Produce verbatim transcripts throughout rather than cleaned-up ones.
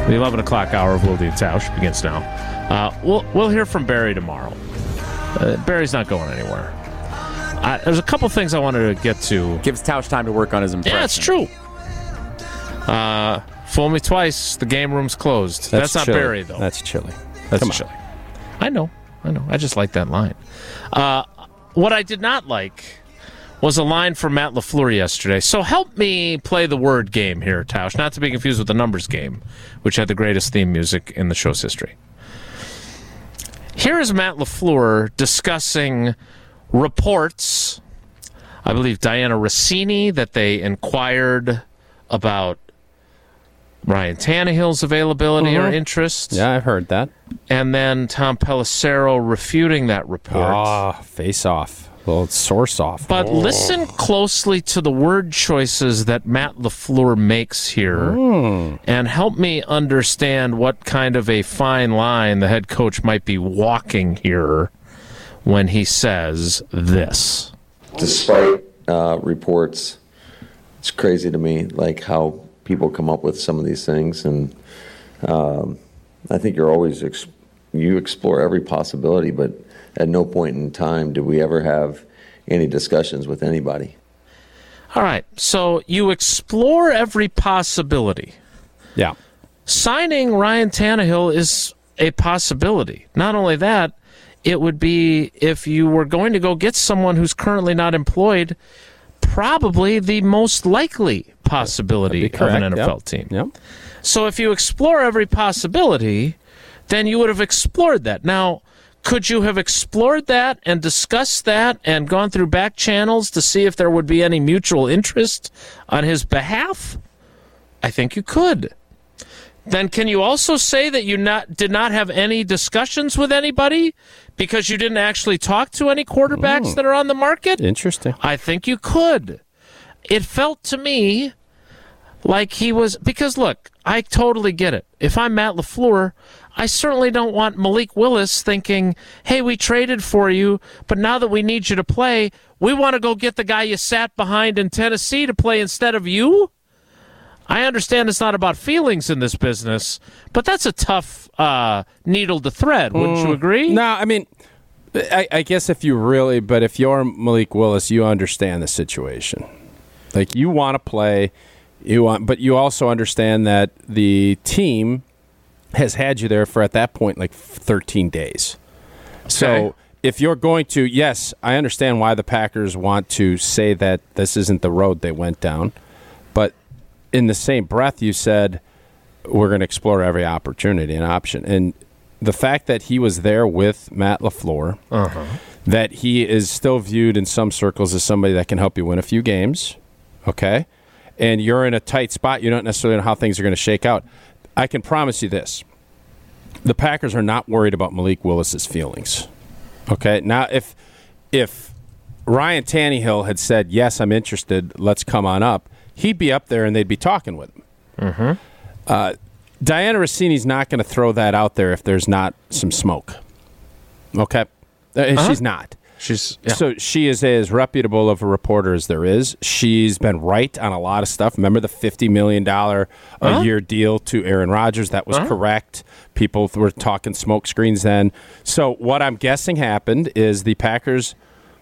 The eleven o'clock hour of Wilde and Tausch begins now. Uh, we'll we'll hear from Barry tomorrow. Uh, Barry's not going anywhere. I, there's a couple things I wanted to get to. Gives Tausch time to work on his impression. Yeah, it's true. Uh, fool me twice, the game room's closed. That's, That's not chilly. Barry, though. That's chilly. That's Come chilly. I know. I know. I just like that line. Uh, what I did not like was a line from Matt LaFleur yesterday. So help me play the word game here, Tausch, not to be confused with the numbers game, which had the greatest theme music in the show's history. Here is Matt LaFleur discussing reports, I believe Diana Rossini, that they inquired about Ryan Tannehill's availability Mm-hmm. or interest. Yeah, I've heard that. And then Tom Pelissero refuting that report. Ah, oh, face off. A little source off. But oh. listen closely to the word choices that Matt LaFleur makes here Mm. and help me understand what kind of a fine line the head coach might be walking here when he says this. Despite uh, reports, it's crazy to me, like how people come up with some of these things. And um, I think you're always, ex- you explore every possibility, but at no point in time do we ever have any discussions with anybody. All right, so you explore every possibility. Yeah. Signing Ryan Tannehill is a possibility. Not only that, it would be, if you were going to go get someone who's currently not employed, probably the most likely possibility of an N F L yep. team. Yep. So if you explore every possibility, then you would have explored that. Now, could you have explored that and discussed that and gone through back channels to see if there would be any mutual interest on his behalf? I think you could. Then can you also say that you not did not have any discussions with anybody because you didn't actually talk to any quarterbacks Mm. that are on the market? Interesting. I think you could. It felt to me like he was, because look, I totally get it. If I'm Matt LaFleur, I certainly don't want Malik Willis thinking, hey, we traded for you, but now that we need you to play, we want to go get the guy you sat behind in Tennessee to play instead of you? I understand it's not about feelings in this business, but that's a tough uh, needle to thread. Wouldn't mm. you agree? No, I mean, I, I guess if you really, but if you're Malik Willis, you understand the situation. Like, you want to play, you want, but you also understand that the team has had you there for, at that point, like thirteen days. Okay. So if you're going to, yes, I understand why the Packers want to say that this isn't the road they went down, but in the same breath, you said we're going to explore every opportunity and option. And the fact that he was there with Matt LaFleur, uh-huh. that he is still viewed in some circles as somebody that can help you win a few games, okay? And you're in a tight spot. You don't necessarily know how things are going to shake out. I can promise you this. The Packers are not worried about Malik Willis's feelings, okay? Now, if if Ryan Tannehill had said, yes, I'm interested, let's come on up, he'd be up there and they'd be talking with him. Mm-hmm. Uh, Diana Rossini's not going to throw that out there if there's not some smoke. Okay? Uh, uh-huh. She's not. She's yeah. So she is as reputable of a reporter as there is. She's been right on a lot of stuff. Remember the fifty million dollars a uh-huh. year deal to Aaron Rodgers? That was uh-huh. correct. People were talking smoke screens then. So what I'm guessing happened is the Packers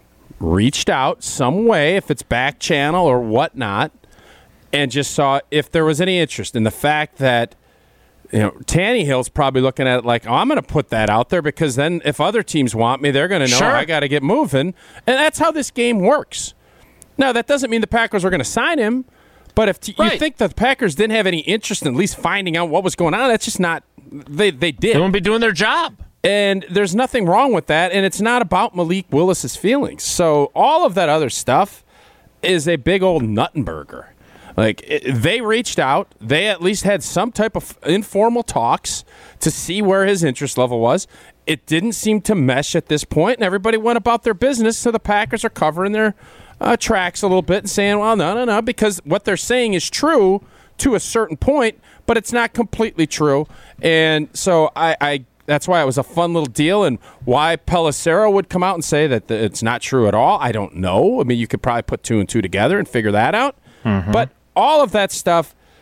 reached out some way, if it's back channel or whatnot, and just saw if there was any interest in the fact that, you know, Tannehill's probably looking at it like, oh, I'm going to put that out there because then if other teams want me, they're going to know sure. I got to get moving. And that's how this game works. Now, that doesn't mean the Packers are going to sign him, but if t- right. you think the Packers didn't have any interest in at least finding out what was going on, that's just not – they they did. They won't be doing their job. And there's nothing wrong with that, and it's not about Malik Willis's feelings. So all of that other stuff is a big old Nuttenberger. Like, it, they reached out. They at least had some type of informal talks to see where his interest level was. It didn't seem to mesh at this point, and everybody went about their business, so the Packers are covering their uh, tracks a little bit and saying, well, no, no, no, because what they're saying is true to a certain point, but it's not completely true. And so I, I that's why it was a fun little deal, and why Pelissero would come out and say that it's not true at all, I don't know. I mean, you could probably put two and two together and figure that out. Mm-hmm. But all of that stuff,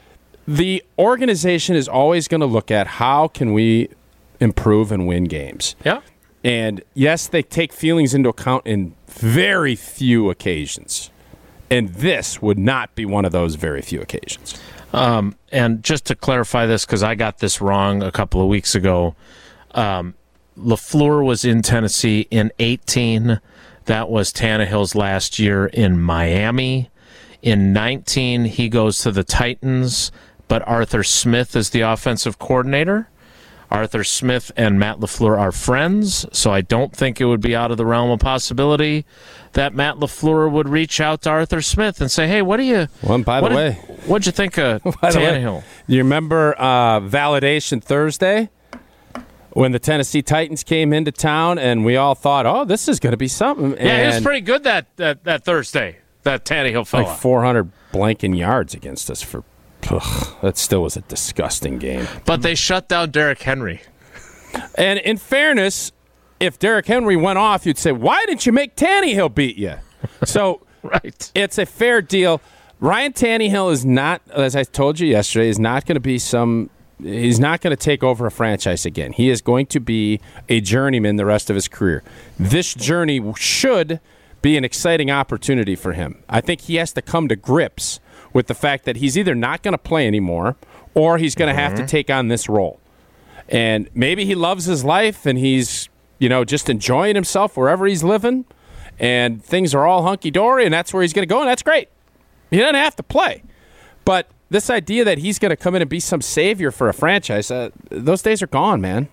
the organization is always going to look at how can we improve and win games. Yeah. And yes, they take feelings into account in very few occasions. And this would not be one of those very few occasions. Um, and just to clarify this, because I got this wrong a couple of weeks ago, um, LaFleur was in Tennessee in eighteen. That was Tannehill's last year in Miami. In nineteen, he goes to the Titans, but Arthur Smith is the offensive coordinator. Arthur Smith and Matt LaFleur are friends, so I don't think it would be out of the realm of possibility that Matt LaFleur would reach out to Arthur Smith and say, hey, what do you... Well, and by what the did, way... What'd you think of by the way, Tannehill? you remember uh, Validation Thursday? When the Tennessee Titans came into town and we all thought, oh, this is going to be something. Yeah, and he was pretty good that, that, that Thursday, that Tannehill fella. like four hundred blanking yards against us. For ugh, that still was a disgusting game. But they shut down Derrick Henry. And in fairness, if Derrick Henry went off, you'd say, why didn't you make Tannehill beat you? So Right. it's a fair deal. Ryan Tannehill is not, as I told you yesterday, is not going to be some... He's not going to take over a franchise again. He is going to be a journeyman the rest of his career. This journey should be an exciting opportunity for him. I think he has to come to grips with the fact that he's either not going to play anymore or he's going to mm-hmm. have to take on this role. And maybe he loves his life and he's, you know, just enjoying himself wherever he's living and things are all hunky-dory and that's where he's going to go, and that's great. He doesn't have to play. But this idea that he's going to come in and be some savior for a franchise, uh, those days are gone, man.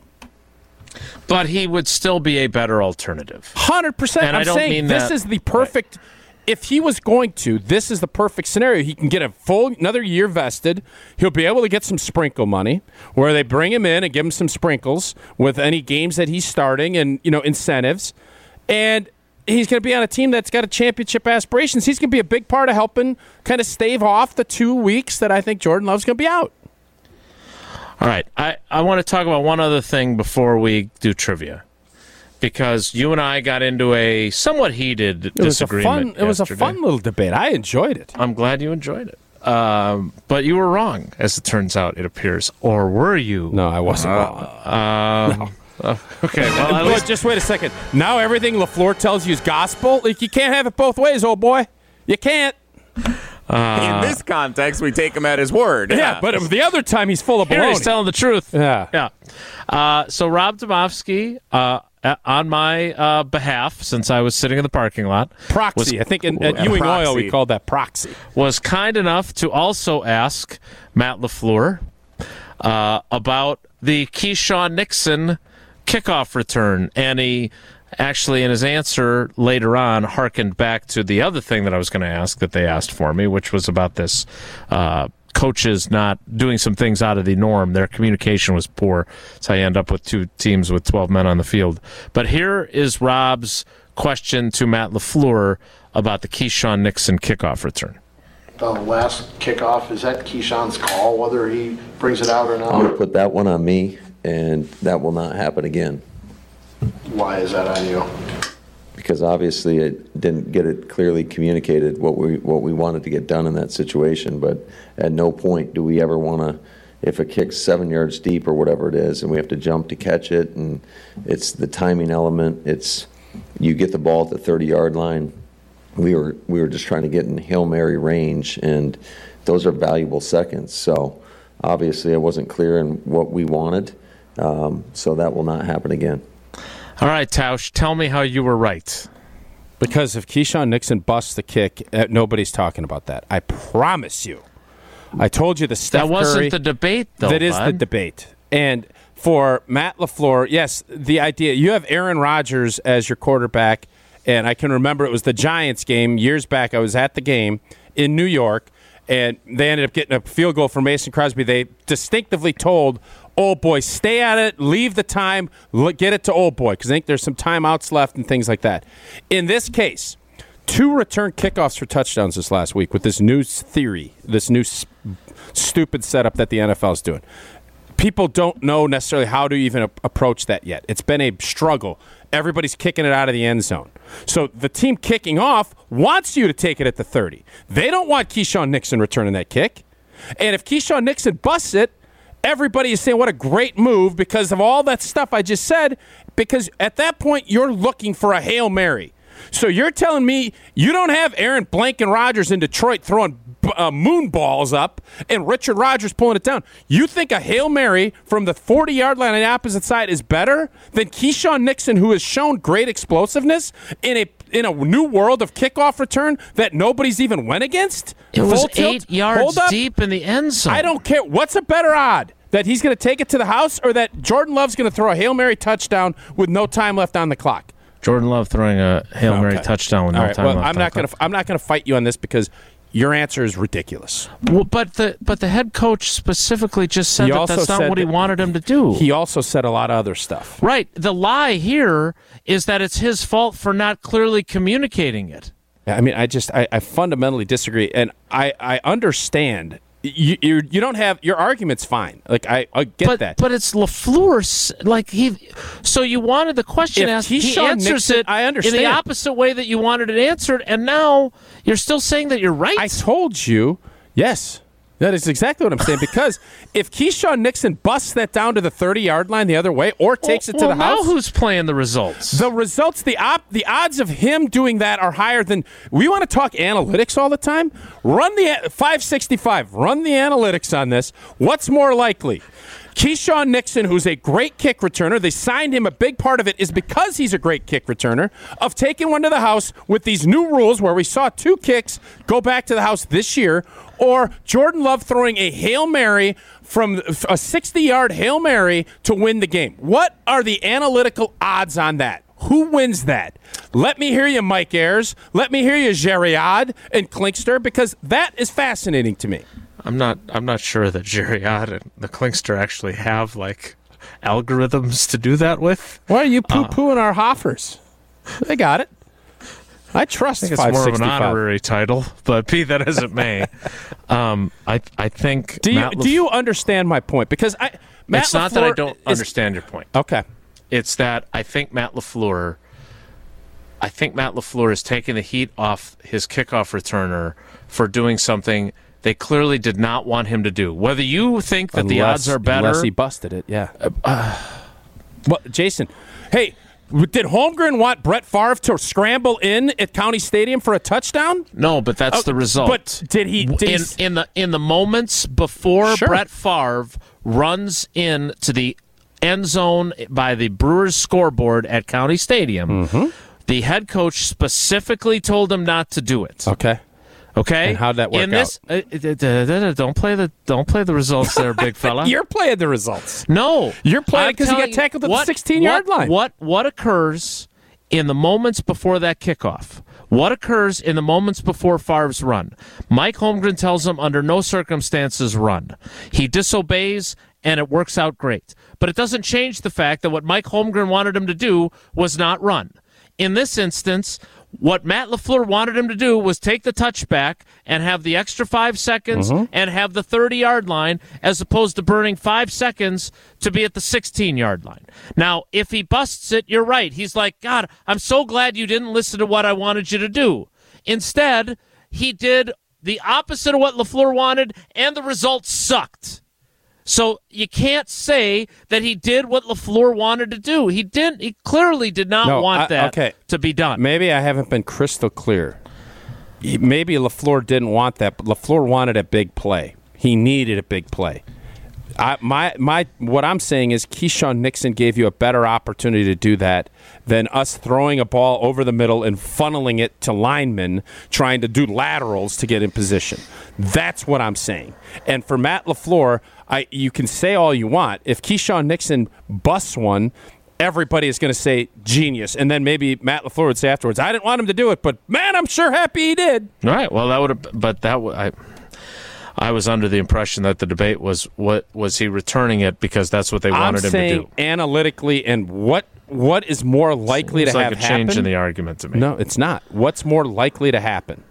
But he would still be a better alternative. one hundred percent. And I'm I don't saying mean this that- is the perfect... If he was going to, this is the perfect scenario. He can get a full another year vested. He'll be able to get some sprinkle money where they bring him in and give him some sprinkles with any games that he's starting and, you know, incentives. And he's going to be on a team that's got a championship aspirations. He's going to be a big part of helping kind of stave off the two weeks that I think Jordan Love's going to be out. All right. I, I want to talk about one other thing before we do trivia. Because you and I got into a somewhat heated It was a disagreement. fun. It was a yesterday. fun little debate. I enjoyed it. I'm glad you enjoyed it. Um, but you were wrong, as it turns out, it appears. Or were you? No, I wasn't wrong. Um, No. uh, okay, well, at But least just wait a second. Now everything LaFleur tells you is gospel. Like, you can't have it both ways, old boy. You can't. In this context, we take him at his word. Yeah, but the other time he's full of here he's baloney. telling the truth. Yeah. Yeah. Uh, so Rob Domofsky, uh, a- on my uh, behalf, since I was sitting in the parking lot, Proxy. was- I think in, at Yeah, Ewing proxy. Oil we called that proxy. was kind enough to also ask Matt LaFleur uh, about the Keyshawn Nixon kickoff return. And he actually, in his answer later on, harkened back to the other thing that I was going to ask that they asked for me, which was about this uh, coaches not doing some things out of the norm. Their communication was poor, so I end up with two teams with twelve men on the field. But here is Rob's question to Matt LaFleur about the Keyshawn Nixon kickoff return. The last kickoff, is that Keyshawn's call, whether he brings it out or I'm going to not? put that one on me, and that will not happen again. Why is that on you? Because obviously it didn't get it clearly communicated what we what we wanted to get done in that situation. But at no point do we ever want to, if a kick's seven yards deep or whatever it is, and we have to jump to catch it, and it's the timing element. It's you get the ball at the thirty-yard line. We were we were just trying to get in Hail Mary range, and those are valuable seconds. So obviously I wasn't clear in what we wanted. Um, so that will not happen again. All right, Tausch, tell me how you were right. Because if Keyshawn Nixon busts the kick, uh, nobody's talking about that. I promise you. I told you the Steph That wasn't Curry, the debate, though. That is the bud. debate. And for Matt LaFleur, yes, the idea, you have Aaron Rodgers as your quarterback, and I can remember it was the Giants game years back. I was at the game in New York, and they ended up getting a field goal from Mason Crosby. They distinctively told Old Boy, stay at it, leave the time, look, get it to Old Boy, because I think there's some timeouts left and things like that. In this case, two return kickoffs for touchdowns this last week with this new theory, this new s- stupid setup that the N F L is doing. People don't know necessarily how to even a- approach that yet. It's been a struggle. Everybody's kicking it out of the end zone. So the team kicking off wants you to take it at the thirty. They don't want Keyshawn Nixon returning that kick. And if Keyshawn Nixon busts it, everybody is saying what a great move because of all that stuff I just said, because at that point you're looking for a Hail Mary. So you're telling me you don't have Aaron Blanken Rodgers in Detroit throwing uh, moon balls up and Richard Rodgers pulling it down. You think a Hail Mary from the forty-yard line on the opposite side is better than Keyshawn Nixon, who has shown great explosiveness in a in a new world of kickoff return that nobody's even went against? It was Full tilt? eight yards Hold up. deep in the end zone. I don't care. What's a better odd? That he's going to take it to the house or that Jordan Love's going to throw a Hail Mary touchdown with no time left on the clock? Jordan Love throwing a Hail Mary Okay. touchdown with no All right, time well, left. I'm not going to I'm not going to fight you on this because your answer is ridiculous. Well, but the but the head coach specifically just said He that also that's not said what he that- wanted him to do. He also said a lot of other stuff. Right. The lie here is that it's his fault for not clearly communicating it. I mean, I just I, I fundamentally disagree, and I I understand. You, you you don't have your argument's fine. Like I, I get But that. but it's LaFleur's like he. So you wanted the question If asked. He Keyshawn answers Nixon- it I in understand. the opposite way that you wanted it answered, and now you're still saying that you're right. I told you, yes. That is exactly what I'm saying. Because if Keyshawn Nixon busts that down to the thirty-yard line the other way or takes it to well, the now house, who's playing the results? the results, the op, the odds of him doing that are higher than. We want to talk analytics all the time. Run the five sixty-five. Run the analytics on this. What's more likely? Keyshawn Nixon, who's a great kick returner, they signed him. A big part of it is because he's a great kick returner, of taking one to the house with these new rules where we saw two kicks go back to the house this year, or Jordan Love throwing a Hail Mary from a sixty-yard Hail Mary to win the game. What are the analytical odds on that? Who wins that? Let me hear you, Mike Ayers. Let me hear you, Geriad and Klinkster, because that is fascinating to me. I'm not. I'm not sure that Geriad and the Klinkster actually have like algorithms to do that with. Why are you poo-pooing our Hoffers? They got it. I trust I think it's five more of an sixty-five. honorary title, but be that as it may, um, I I think Do you Matt do you understand my point? Because I Matt it's not that I LaFleur don't is- understand your point. Okay. It's that I think Matt LaFleur. I think Matt LaFleur is taking the heat off his kickoff returner for doing something they clearly did not want him to do. Whether you think that the odds are better, Unless he busted it, yeah. Uh, well, Jason, hey, did Holmgren want Brett Favre to scramble in at County Stadium for a touchdown? no, but that's Oh, the result. But did he? Did he in s- in the in the moments before Sure. Brett Favre runs in to the end zone by the Brewers scoreboard at County Stadium, Mm-hmm. the head coach specifically told him not to do it. okay. Okay, And how'd that work in this, uh, uh, uh, uh, don't play the don't play the results there, big fella. You're playing the results. No, You're playing I'm 'cause he got telling tackled at the what- sixteen-yard what- line. What what occurs in the moments before that kickoff? What occurs in the moments before Favre's run? Mike Holmgren tells him under no circumstances run. He disobeys, and it works out great. But it doesn't change the fact that what Mike Holmgren wanted him to do was not run. In this instance, what Matt LaFleur wanted him to do was take the touchback and have the extra five seconds Mm-hmm. and have the thirty-yard line as opposed to burning five seconds to be at the sixteen-yard line. Now, if he busts it, you're right. He's like, God, I'm so glad you didn't listen to what I wanted you to do. Instead, he did the opposite of what LaFleur wanted, and the results sucked. So you can't say that he did what LaFleur wanted to do. He didn't. He clearly did not No, want I- that okay. to be done. Maybe I haven't been crystal clear. He- Maybe LaFleur didn't want that, but LaFleur wanted a big play. He needed a big play. I, my my what I'm saying is Keyshawn Nixon gave you a better opportunity to do that than us throwing a ball over the middle and funneling it to linemen trying to do laterals to get in position. That's what I'm saying. And for Matt LaFleur, I you can say all you want. If Keyshawn Nixon busts one, everybody is going to say genius. And then maybe Matt LaFleur would say afterwards, I didn't want him to do it, but man, I'm sure happy he did. All right. Well, that would have. But that would. I. I was under the impression that the debate was what was he returning it because that's what they wanted I'm him saying to do. analytically, and what what is more likely It's to like have a change happen? in the argument to me. No, it's not. What's more likely to happen?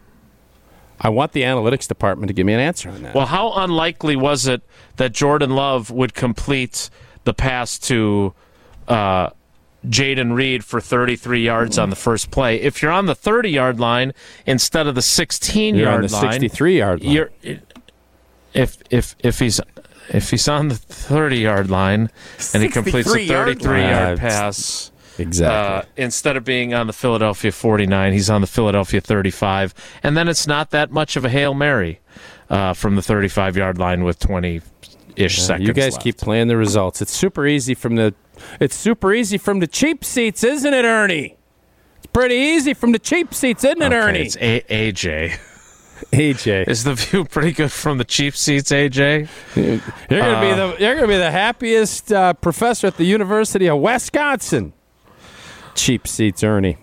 I want the analytics department to give me an answer on that. Well, how unlikely was it that Jordan Love would complete the pass to uh, Jaden Reed for thirty-three yards on the first play? If you're on the thirty-yard line instead of the sixteen-yard You're on the line, sixty-three-yard line. You're, if if if he's if he's on the thirty-yard line and he completes a thirty-three-yard pass, exactly. Uh, instead of being on the Philadelphia forty-nine, he's on the Philadelphia thirty-five, and then it's not that much of a Hail Mary uh, from the thirty-five-yard line with twenty-ish Yeah, seconds you guys left. keep playing the results. It's super easy from the it's super easy from the cheap seats, isn't it, Ernie? It's pretty easy from the cheap seats, isn't it, Okay, Ernie? it's a- AJ. A J. Is the view pretty good from the cheap seats, A J? You're gonna Uh, be the you're gonna be the happiest uh, professor at the University of Wisconsin. Cheap seats, Ernie.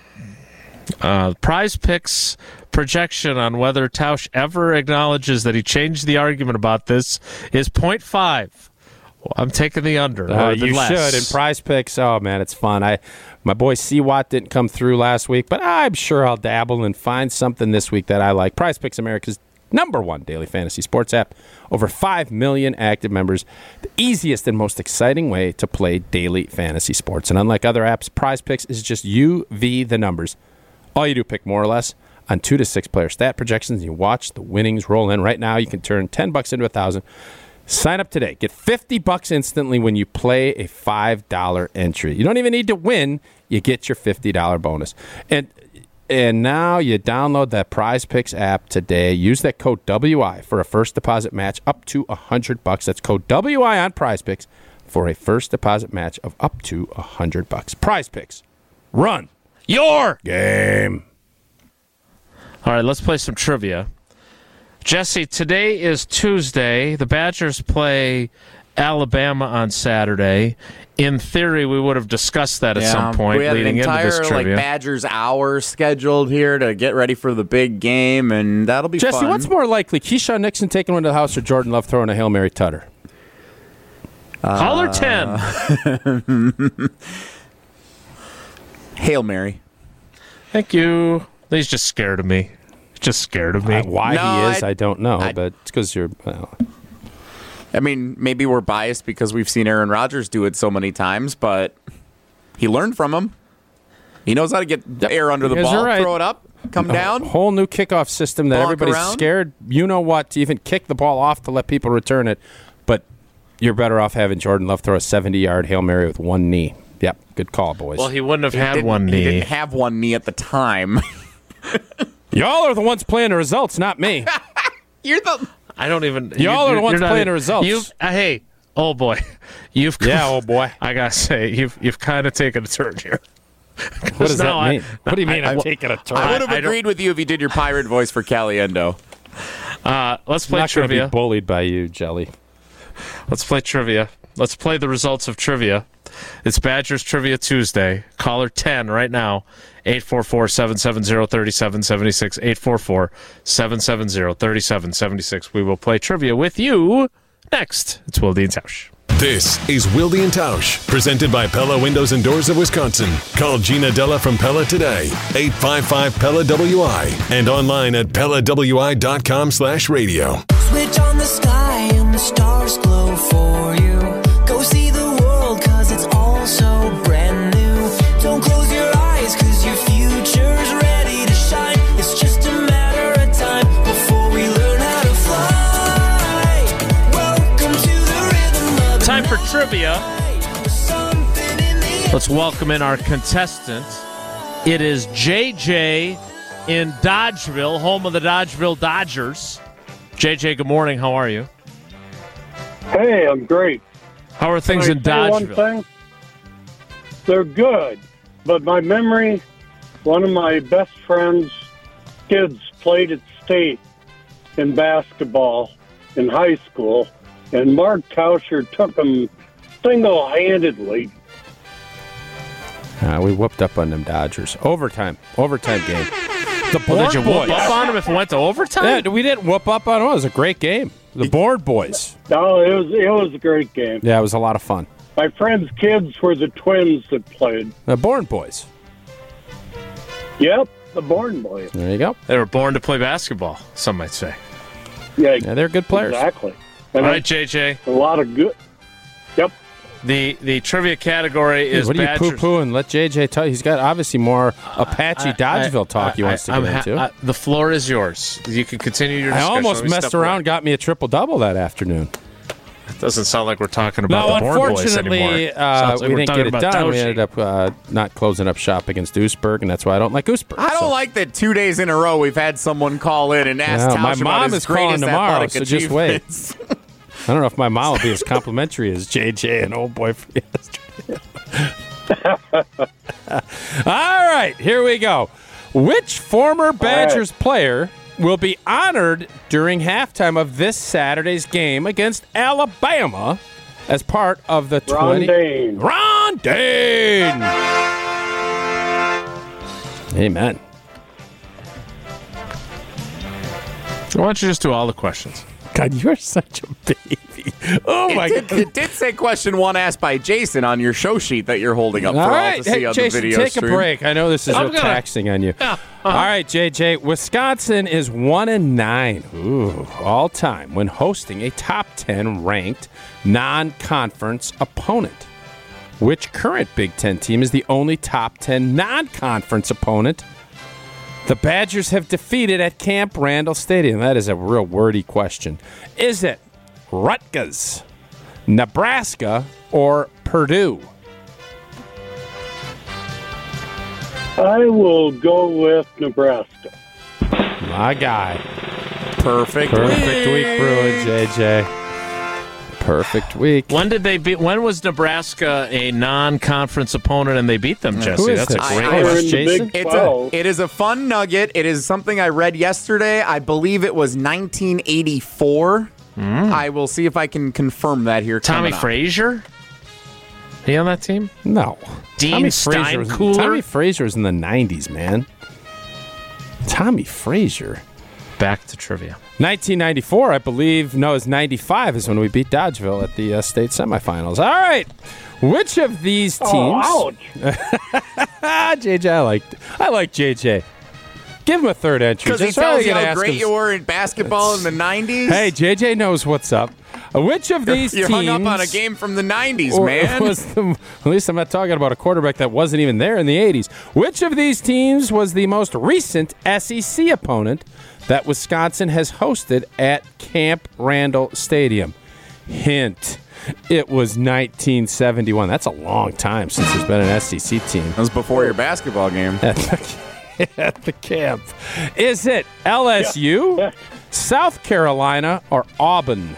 Uh, Prize Picks projection on whether Tausch ever acknowledges that he changed the argument about this is point five. Well, I'm taking the under. Uh, or the you less. should. And Prize Picks, oh man, it's fun. I my boy C-Watt didn't come through last week, but I'm sure I'll dabble and find something this week that I like. Prize Picks, America's number one daily fantasy sports app. Over five million active members. The easiest and most exciting way to play daily fantasy sports. And unlike other apps, Prize Picks is just you v the numbers. All you do, pick more or less on two to six player stat projections, and you watch the winnings roll in. Right now, you can turn ten bucks into a thousand. Sign up today. Get fifty bucks instantly when you play a five dollar entry. You don't even need to win. You get your fifty dollar bonus. And and now you download that Prize Picks app today. Use that code W I for a first deposit match up to one hundred bucks. That's code W I on Prize Picks for a first deposit match of up to one hundred bucks. Prize Picks. Run Your game. All right, let's play some trivia. Jesse, today is Tuesday. The Badgers play Alabama on Saturday. In theory, we would have discussed that at Yeah, some point we had leading an entire, into this trivia. like, Badgers hour scheduled here to get ready for the big game, and that'll be Jesse, fun. what's more likely, Keyshawn Nixon taking one to the house or Jordan Love throwing a Hail Mary tutter? Caller ten. Hail Mary. Thank you. He's just scared of me. He's just scared of me. Uh, why No, he is, I- I, don't know, I- but it's because you're. Well, I mean, maybe we're biased because we've seen Aaron Rodgers do it so many times, but he learned from him. He knows how to get air under the You guys ball, are right. throw it up, come down. a whole new kickoff system that Bonk everybody's around. scared. You know what? To even kick the ball off to let people return it, but you're better off having Jordan Love throw a seventy-yard Hail Mary with one knee. Yep, good call, boys. Well, he wouldn't have He had didn't- one He knee. didn't have one knee at the time. Y'all are the ones playing the results, not me. You're the. I don't even. Y'all are the ones you're not playing even- the results. You've, uh, hey, oh boy, you've. Yeah, oh boy. I gotta say, you've you've kind of taken a turn here. What does No, that I- mean? what do you mean? I- I'm I- taking a turn. I would have I don't- agreed with you if you did your pirate voice for Caliendo. Uh, let's I'm play not going to trivia. be bullied by you, Jelly. Let's play trivia. Let's play the results of trivia. It's Badgers Trivia Tuesday. Caller ten right now. eight four four, seven seven zero, three seven seven six. eight four four, seven seven zero, three seven seven six. We will play trivia with you next. It's Will Dean Tausch. This is Wilde and Tausch, presented by Pella Windows and Doors of Wisconsin. Call Gina Della from Pella today, eight five five Pella W I, and online at pella w i dot com slash radio. Switch on the sky and the stars glow for you. Go see the world cause it's all so brand new. Don't close your eyes cause your future's ready to shine. It's just a matter of time before we learn how to fly. Welcome to the rhythm of the Time for night. trivia. There's something in the Let's welcome in our contestant. It is J J in Dodgeville, home of the Dodgeville Dodgers. J J, good morning. How are you? Hey, I'm great. How are things Can in I say one Dodgeville? thing? They're good, but my memory, one of my best friends' kids played at state in basketball in high school, and Mark Tauscher took them single-handedly. Uh, we whooped up on them Dodgers. Overtime. Overtime game. The Well, Bourne did you boys. whoop up on him if it went to overtime? Yeah, we didn't whoop up on them. It was a great game. The Bourne boys. No, it was it was a great game. Yeah, it was a lot of fun. My friend's kids were the twins that played. The Bourne boys. Yep, the Bourne boys. There you go. They were born to play basketball, some might say. Yeah, Yeah, they're good players. exactly. All And right, J J. a lot of good. Yep. The the trivia category is what are you Badgers. poo-poo and let J J talk? He's got obviously more Apache I- Dodgeville I- talk he I- wants to I'm get ha- into. I- the floor is yours. You can continue your I discussion. almost Let me messed step around, away. got me a triple-double that afternoon. It doesn't sound like we're talking about No, the Born Boys unfortunately, anymore. uh, Sounds like we we're didn't talking get it about done. We Toshi. ended up uh, not closing up shop against Duisburg, and that's why I don't like Duisburg. I don't So- like that two days in a row we've had someone call in and ask Yeah, Tausch my about mom his is calling greatest tomorrow, athletic so just wait. achievements. I don't know if my mom will be as complimentary as J J and old boy from yesterday. All right, here we go. Which former Badgers player will be honored during halftime of this Saturday's game against Alabama as part of the Ron twenty? Dane. Ron Dane. Amen. Why don't you just do all the questions? God, you're such a baby. Oh my It did, God. it did say question one asked by Jason on your show sheet that you're holding up for All all right, to see hey, on Jason, the video take stream. a break. I know this is I'm real gonna- taxing on you. Yeah, uh-huh. All right, J J. Wisconsin is one and nine, ooh, all time when hosting a top ten ranked non-conference opponent. Which current Big Ten team is the only top ten non-conference opponent the Badgers have defeated at Camp Randall Stadium? That is a real wordy question. Is it Rutgers, Nebraska, or Purdue? I will go with Nebraska. My guy. Perfect. Perfect week, Bruin, J J. Perfect week. When did they beat? When was Nebraska a non-conference opponent and they beat them, Jesse? Who is That's this? a great I- They're question. in the Jason? Big It's twelve. a, it is a fun nugget. It is something I read yesterday. I believe it was nineteen eighty-four. I will see if I can confirm that here. Tommy coming up. Frazier? He on that team? No. Dean Tommy Frazier was- Steinkooler? Tommy Frazier was in the nineties, man. Tommy Frazier. Back to trivia. nineteen ninety-four, I believe. No, it's ninety-five is when we beat Dodgeville at the uh, state semifinals. All right. Which of these teams? Oh, ouch. Ah, J J, I like, I like J J. Give him a third entry. Because he Just really tells you gonna how ask great him- you were in basketball in the nineties. Hey, J J knows what's up. Uh, Which of these you teams? hung up on a game from the nineties, or man. was the, at least I'm not talking about a quarterback that wasn't even there in the eighties. Which of these teams was the most recent S E C opponent that Wisconsin has hosted at Camp Randall Stadium? Hint. It was nineteen seventy-one. That's a long time since there's been an S E C team That was before your basketball game. at the, at the camp. Is it L S U, Yeah. South Carolina, or Auburn?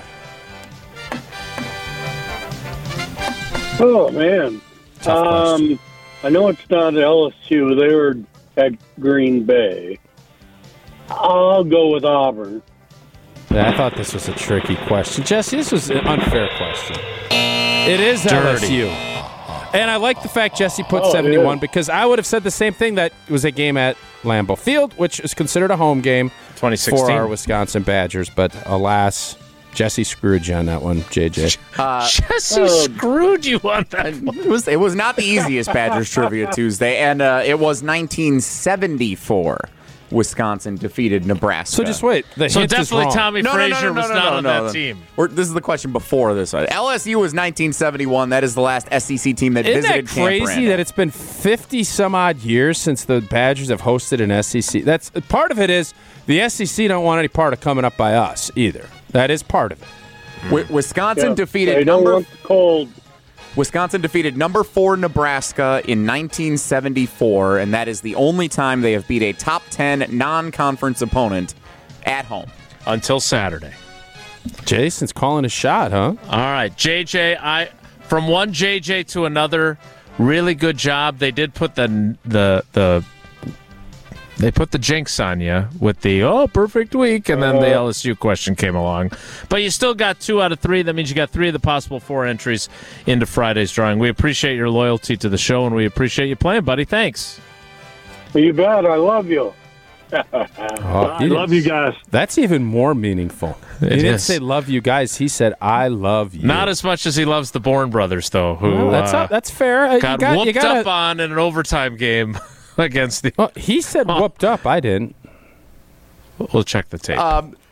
Oh, man. Tough question. Um, I know it's not L S U. They were at Green Bay. I'll go with Auburn. Yeah, I thought this was a tricky question. Jesse, this was an unfair question. It is L S U. And I like the fact Jesse put Oh, seventy-one yeah. because I would have said the same thing, that it was a game at Lambeau Field, which is considered a home game twenty sixteen. for our Wisconsin Badgers. But alas, Jesse screwed you on that one, J J. Jesse Oh. screwed you on that one. It was it was not the easiest Badgers Trivia Tuesday, and uh, it was nineteen seventy-four. Wisconsin defeated Nebraska. So just wait. The So hint is definitely wrong. Tommy No, no, no, Frazier no, no, was no, not no, on no, that no. team. We're, this is the question before this one. L S U was nineteen seventy-one. That is the last S E C team that Isn't visited that Camp crazy Randall. that it's been fifty some odd years since the Badgers have hosted an S E C? That's part of it. Is the S E C don't want any part of coming up by us either. That is part of it. Wi- Wisconsin Yeah, defeated they don't number want the cold. Wisconsin defeated number four Nebraska in nineteen seventy-four, and that is the only time they have beat a top ten non-conference opponent at home. Until Saturday. Jason's calling a shot, huh? All right, J J. I from one J J to another. Really good job. They did put the the the they put the jinx on you with the oh perfect week, and then the L S U question came along. But you still got two out of three. That means you got three of the possible four entries into Friday's drawing. We appreciate your loyalty to the show, and we appreciate you playing, buddy. Thanks. You bet. I love you. Oh, I you- love you guys. That's even more meaningful. He It didn't is. say "love you guys." He said "I love you." Not as much as he loves the Bourne brothers, though, who Well, that's uh, that's fair. Uh, got you got, whooped you gotta, up on in an overtime game against the. Well, he said whooped up. I didn't. We'll check the tape. Um,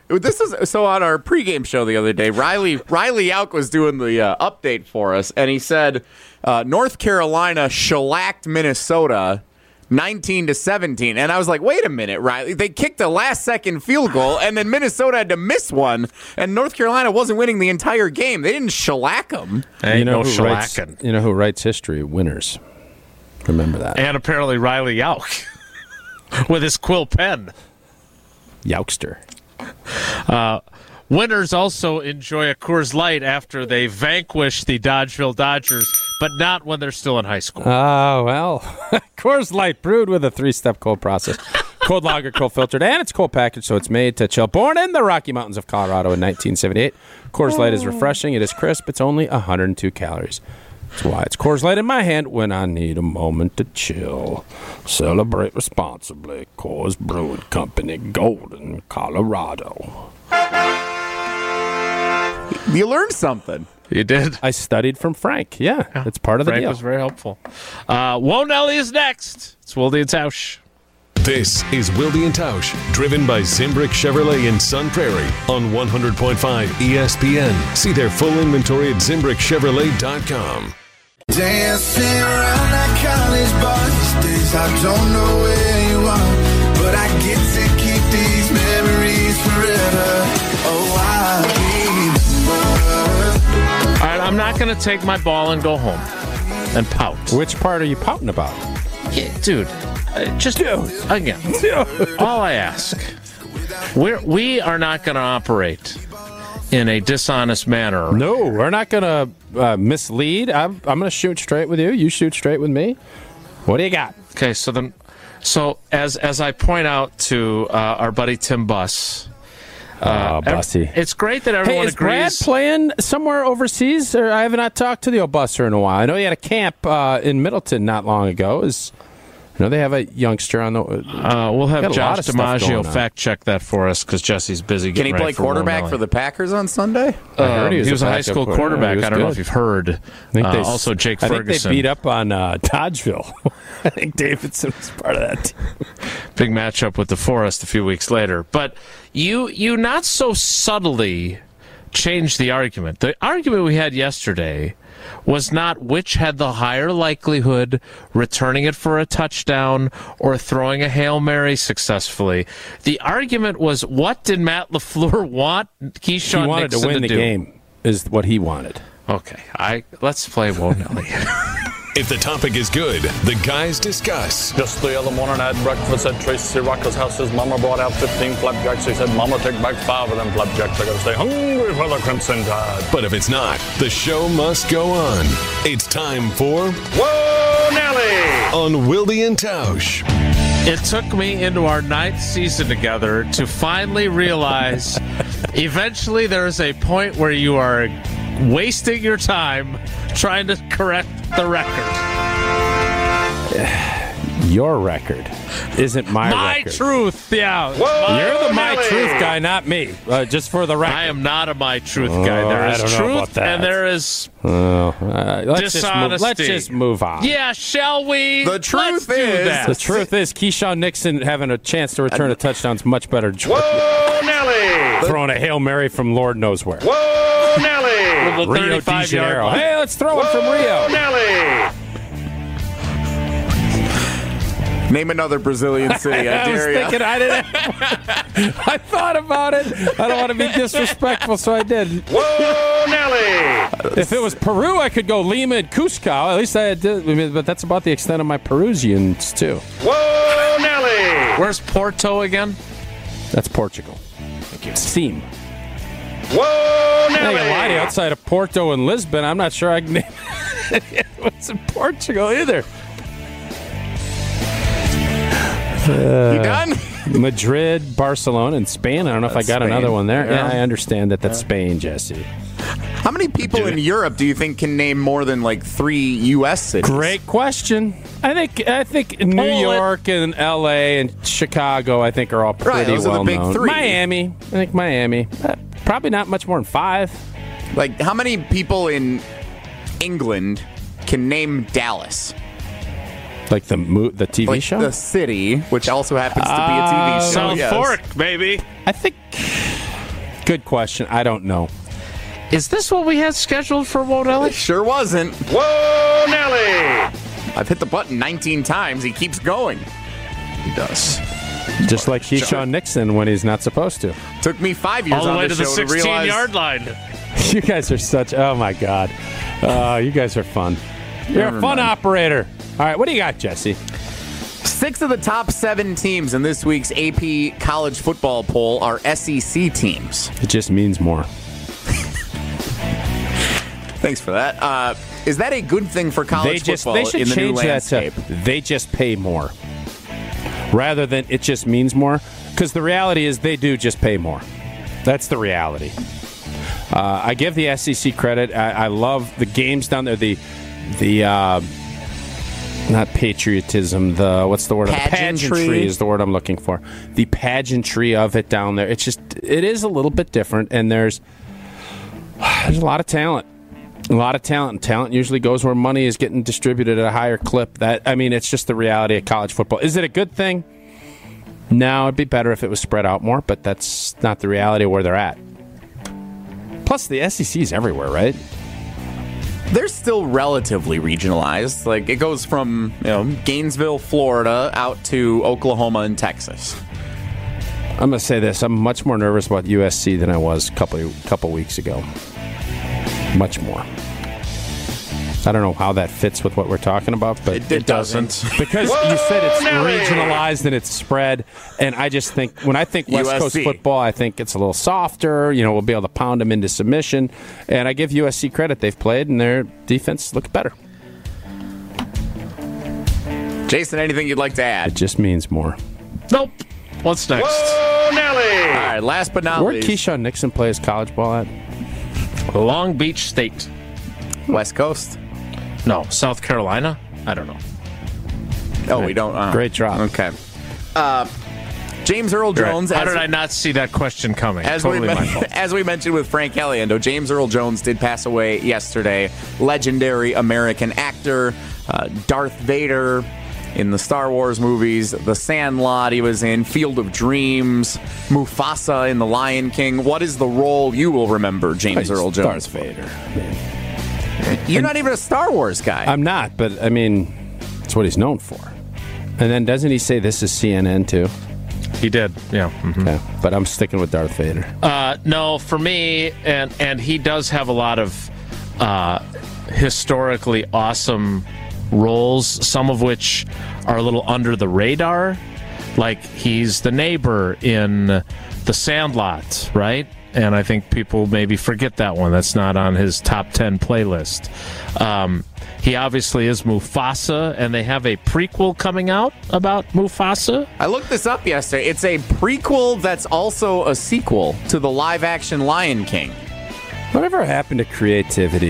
This is so on our pregame show the other day. Riley Riley Yauk was doing the uh, update for us, and he said uh, North Carolina shellacked Minnesota nineteen to seventeen, and I was like, wait a minute, Riley. They kicked a last second field goal, and then Minnesota had to miss one, and North Carolina wasn't winning the entire game. They didn't shellack them. Ain't you know no who writes, shellacking. You know who writes history? Winners. Remember that. And apparently Riley Yauk with his quill pen. Youkster. Uh, winners also enjoy a Coors Light after they vanquish the Dodgeville Dodgers, but not when they're still in high school. Oh, well. Coors Light, brewed with a three-step cold process. Cold lager, cold filtered, and it's cold packaged, so it's made to chill. Born in the Rocky Mountains of Colorado in nineteen seventy-eight, Coors Light is refreshing. It is crisp. It's only one hundred two calories. That's why it's Coors Light in my hand when I need a moment to chill. Celebrate responsibly. Coors Brewing Company, Golden, Colorado. You learned something. You did? I studied from Frank. Yeah, it's part of the Frank deal. was very helpful. Uh, Whoa Nelly is next. It's Wildy and Tausch. This is Wilde and Tausch, driven by Zimbrick Chevrolet in Sun Prairie on one hundred point five E S P N. See their full inventory at zimbrick chevrolet dot com. Dancing around that college bar these days, I don't know where you are, but I get to keep these memories forever. Oh, I remember. All right, I'm not going to take my ball and go home and pout. Which part are you pouting about? Yeah, dude, uh, just again, all I ask, we're, we are not going to operate in a dishonest manner. No, we're not going to uh, mislead. I'm, I'm going to shoot straight with you. You shoot straight with me. What do you got? Okay, so then, so as as I point out to uh, our buddy Tim Buss, uh, Oh, Bussy. ev- it's great that everyone Hey, is Brad agrees. playing somewhere overseas? Or I have not talked to the old Busser in a while. I know he had a camp uh, in Middleton not long ago. Is I know they have a youngster on the. Uh, we'll have Got a lot Josh of stuff going DiMaggio on. fact check that for us because Jesse's busy. Can Getting he ready play for quarterback Wonelli. for the Packers on Sunday? I heard Um, he was a high backup school quarterback. quarterback. He was I don't know good. if you've heard. I think Uh, they, also, Jake I Ferguson. think they beat up on uh, Dodgeville. I think Davidson was part of that team. Big matchup with the Forest a few weeks later. But you you not so subtly changed the argument. The argument we had yesterday was not which had the higher likelihood returning it for a touchdown or throwing a Hail Mary successfully. The argument was what did Matt LaFleur want Keyshawn He wanted Nixon to win the do? game, is what he wanted. Okay, I let's play Whoa Nelly. If the topic is good, the guys discuss. Just the other morning I had breakfast at Tracy Rocker's house. His mama brought out fifteen flapjacks. He said, Mama, take back five of them flapjacks. I gotta stay hungry for the Crimson Tide. But if it's not, the show must go on. It's time for Whoa, Nelly! On Wilde and Tausch. It took me into our ninth season together to finally realize eventually there is a point where you are wasting your time trying to correct the record. Your record isn't my, My record. truth, yeah. Whoa, You're the my Nelly! truth guy, not me. Uh, just for the record. I am not a my truth Oh, guy. There I is don't know truth about that. and there is Oh, uh, let's, just move, let's Dishonesty. just move on. yeah. Shall we? The Let's truth do is- that. The truth is, Keyshawn Nixon having a chance to return a touchdown is much better than Whoa, Nelly! throwing a Hail Mary from Lord knows where. Whoa, Nelly! The Rio de thirty-five yard Janeiro. line. Hey, let's throw it from Whoa, Rio. Nelly! Name another Brazilian city. I I was dare ya. thinking I didn't. I thought about it. I don't want to be disrespectful, so I did. Whoa, Nelly! If it was Peru, I could go Lima and Cusco. At least I did, I mean, but that's about the extent of my Perusians too. Whoa, Nelly! Where's Porto again? That's Portugal. Steam. Whoa, I Nelly! ain't gonna lie to you, outside of Porto and Lisbon, I'm not sure I can name what's in Portugal either. You done? Madrid, Barcelona, and Spain. I don't know if I That's got Spain. another one there. Yeah, Yeah. I understand that. That's Spain, Jesse. How many people in Europe do you think can name more than like three U S cities? Great question. I think I think New Poland. York and L A and Chicago, I think, are all pretty Right, those are the well big known. three. Miami, I think Miami. Uh, probably not much more than five. Like, how many people in England can name Dallas? Like the mo- the T V Like show. the city, which also happens to be a T V show. South yes. Fork, baby. I think Good question. I don't know. Is this what we had scheduled for Whoa Nelly? It sure wasn't. Whoa, Nelly! I've hit the button nineteen times. He keeps going. He does. Just like Keyshawn Nixon when he's not supposed to. Took me five years All the on way to the show to realize. sixteen-yard line. You guys are such. Oh my God. Uh, you guys are fun. You're Never a fun mind. operator. All right, what do you got, Jesse? Six of the top seven teams in this week's A P college football poll are S E C teams. It just means more. Thanks for that. Uh, is that a good thing for college They just football they should in the new change that landscape? to they just pay more, rather than it just means more. Because the reality is they do just pay more. That's the reality. Uh, I give the S E C credit. I, I love the games down there. The the uh, not patriotism. The what's the word? Pageantry. The pageantry is the word I'm looking for. The pageantry of it down there. It's just it is a little bit different, and there's there's a lot of talent. A lot of talent. And talent usually goes where money is getting distributed at a higher clip. That I mean, it's just the reality of college football. Is it a good thing? No, it'd be better if it was spread out more, but that's not the reality of where they're at. Plus, the S E C is everywhere, right? They're still relatively regionalized. Like, it goes from, you know, Gainesville, Florida, out to Oklahoma and Texas. I'm going to say this. I'm much more nervous about U S C than I was a couple, couple weeks ago. Much more. I don't know how that fits with what we're talking about, but It, it doesn't. because you said it's regionalized and it's spread, and I just think when I think West U S C. Coast football, I think it's a little softer. You know, we'll be able to pound them into submission, and I give U S C credit. They've played, and their defense looks better. Jason, anything you'd like to It add? just means more. Nope. What's next? Whoa, Nelly! All right, last but not Where'd least, Keyshawn Nixon play his college ball at? Long Beach State. West Coast. No, South Carolina? I don't know. Oh, we don't. Uh, Great drop. Okay. Uh, James Earl Jones. How as- did I not see that question coming? As, totally we, my men- fault. as we mentioned with Frank Caliendo, James Earl Jones did pass away yesterday. Legendary American actor, uh, Darth Vader in the Star Wars movies, The Sandlot he was in, Field of Dreams, Mufasa in The Lion King. What is the role you will remember James Earl Jones? Darth Vader. You're not even a Star Wars guy. I'm not, but I mean, that's what he's known for. And then doesn't he say this is C N N too? He did, yeah. mhm. Yeah, but I'm sticking with Darth Vader. Uh, no, for me, and and he does have a lot of uh, historically awesome roles, some of which are a little under the radar. Like he's the neighbor in The Sandlot, right? And I think people maybe forget that one. That's not on his top ten playlist. Um, he obviously is Mufasa, and they have a prequel coming out about Mufasa. I looked this up yesterday. It's a prequel that's also a sequel to the live-action Lion King. Whatever happened to creativity?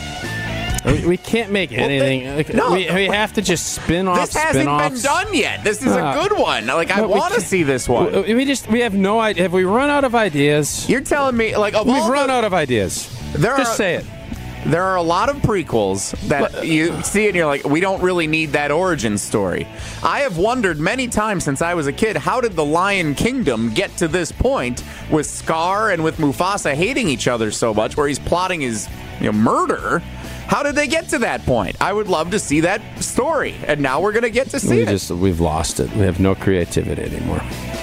We, we can't make anything. they- like, no. we, we have to just spin off This hasn't been spin-offs. done yet. This is a Uh, good one. Like, I no, we want to can't- see this one. We, we just we have no idea. Have we run out of ideas? You're telling me, like, of We've all run the- out of ideas. There just are- say it. There are a lot of prequels that you see and you're like, we don't really need that origin story. I have wondered many times since I was a kid, how did the Lion Kingdom get to this point with Scar and with Mufasa hating each other so much, where he's plotting his you know, murder? How did they get to that point? I would love to see that story, and now we're going to get to see We it. just we've lost it. We have no creativity anymore.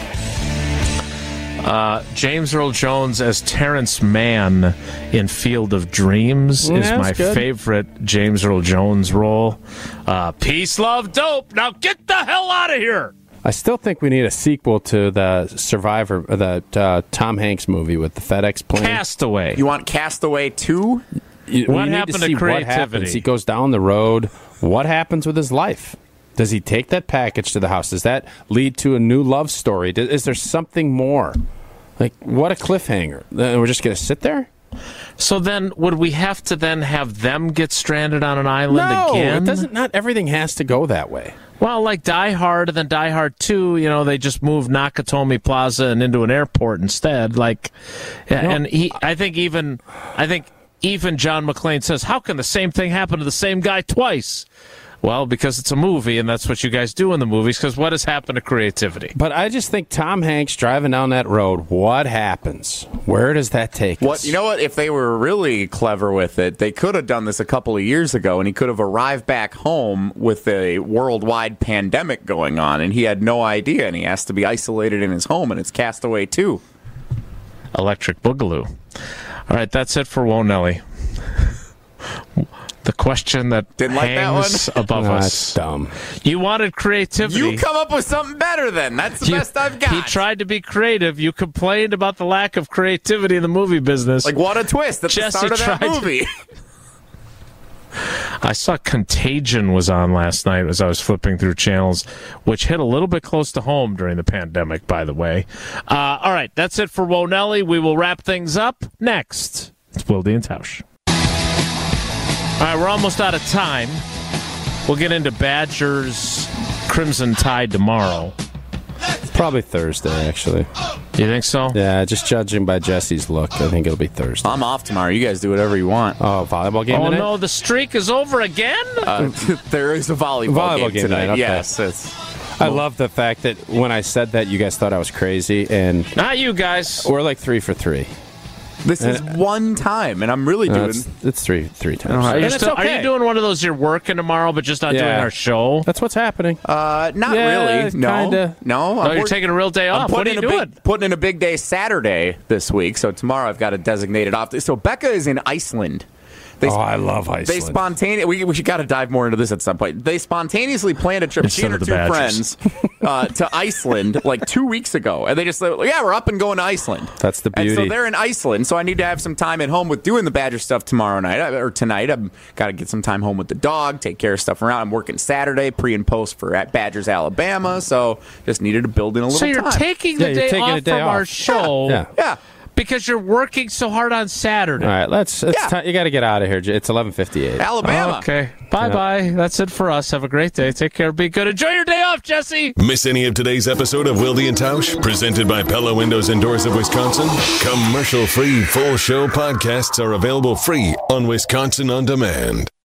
Uh, James Earl Jones as Terrence Mann in Field of Dreams Yeah, is that's my good. favorite James Earl Jones role. Uh, Peace, love, dope. Now get the hell out of here. I still think we need a sequel to the Survivor, uh, the uh, Tom Hanks movie with the FedEx plane. Castaway. You want Castaway two? You- What we need happened to see What creativity? happens. He goes down the road. What happens with his life? Does he take that package to the house? Does that lead to a new love story? Does, is there something more? Like, what a cliffhanger. Then we're just going to sit there? So then, would we have to then have them get stranded on an island No, again? it doesn't. Not everything has to go that way. Well, like Die Hard and then Die Hard two, you know, they just moved Nakatomi Plaza and into an airport instead. Like, and he, I think even, I think even John McClane says, how can the same thing happen to the same guy twice? Well, because it's a movie, and that's what you guys do in the movies, because what has happened to creativity? But I just think Tom Hanks driving down that road, what happens? Where does that take What us? you know what? If they were really clever with it, they could have done this a couple of years ago, and he could have arrived back home with a worldwide pandemic going on, and he had no idea, and he has to be isolated in his home, and it's Castaway two. Electric Boogaloo. All right, that's it for Whoa Nelly. The question that Didn't like that hangs one? above No, us. that's dumb. You wanted creativity. You come up with something better then. That's the You- best I've got. He tried to be creative. You complained about the lack of creativity in the movie business. Like, what a twist at Jesse the start of that tried to- movie. I saw Contagion was on last night as I was flipping through channels, which hit a little bit close to home during the pandemic, by the way. Uh, all right, that's it for Whoa Nelly. We will wrap things up next. It's Wilde and Tausch. All right, we're almost out of time. We'll get into Badgers Crimson Tide tomorrow. Probably Thursday, actually. You think so? Yeah, just judging by Jesse's look, I think it'll be Thursday. I'm off tomorrow. You guys do whatever you want. Oh, volleyball game Oh, tonight? no, the streak is over again? Uh, there is a volleyball, Volleyball game, game tonight. tonight, okay. Yes, it's. I love the fact that when I said that, you guys thought I was crazy, and Not you guys. we're like three for three. This is one time, and I'm really No, doing. it's, it's three three times. Are And you, it's still, are okay. you doing one of those you're working tomorrow but just not doing Yeah. our show? That's what's happening. Uh, not Yeah, really. No, kinda. no. No, I'm you're work- taking a real day I'm off. What are putting you in a doing? big, putting in a big day Saturday this week. So tomorrow I've got a designated off. So Becca is in Iceland. They, Oh, I love Iceland. They spontaneously. We, we got to dive more into this at some point. They spontaneously planned a trip. She Instead and her of the two Badgers. friends uh, to Iceland like two weeks ago, and they just said, "Yeah, we're up and going to Iceland." That's the And so beauty. they're in Iceland. So I need to have some time at home with doing the Badger stuff tomorrow night uh, or tonight. I've got to get some time home with the dog, take care of stuff around. I'm working Saturday, pre and post for at Badgers Alabama. So just needed to build in a little So you're time. taking the Yeah, you're day taking off a day from off. our show Yeah. yeah. because you're working so hard on Saturday. All right, let's. It's Yeah. ti- you got to get out of here. J- It's eleven fifty-eight. Alabama. Okay. Bye-bye. That's it for us. Have a great day. Take care. Be good. Enjoy your day off, Jesse. Miss any of today's episode of Wilde and Tausch, presented by Pella Windows and Doors of Wisconsin? Commercial-free full show podcasts are available free on Wisconsin On Demand.